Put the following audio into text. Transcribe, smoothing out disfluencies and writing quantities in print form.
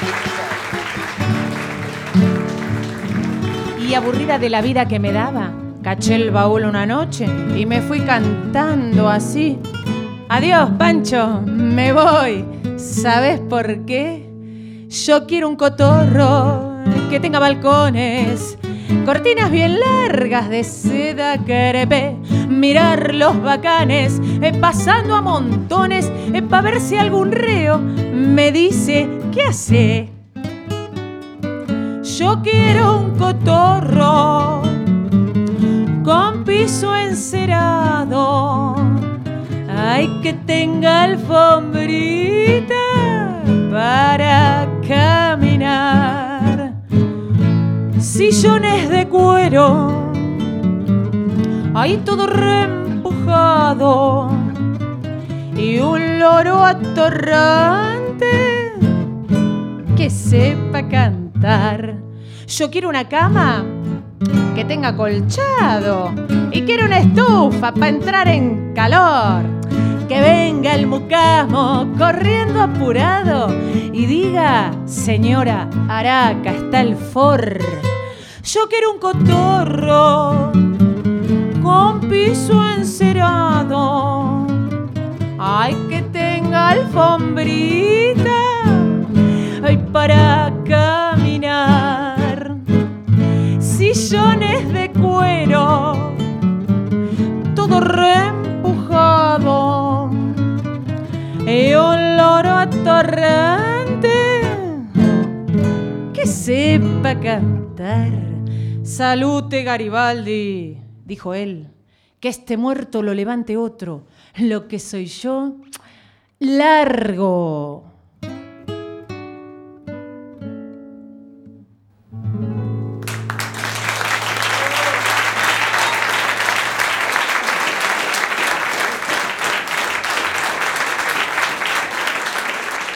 Y aburrida de la vida que me daba, caché el baúl una noche y me fui cantando así. Adiós, Pancho, me voy. ¿Sabes por qué? Yo quiero un cotorro que tenga balcones, cortinas bien largas de seda crepé, mirar los bacanes pasando a montones pa' ver si algún reo me dice ¿qué hace? Yo quiero un cotorro con piso encerado, ay, que tenga alfombrita para caminar, sillones de cuero, ahí todo reempujado, y un loro atorrante que sepa cantar. Yo quiero una cama que tenga colchado y quiero una estufa para entrar en calor. Que venga el mucamo corriendo apurado y diga, señora Araca, está el for. Yo quiero un cotorro con piso encerado, ay, que tenga alfombrita, ay, para caminar, sillones de cuero, todo reempujado, y un loro atorrante que sepa cantar. Salute, Garibaldi, dijo él, que este muerto lo levante otro, lo que soy yo, largo.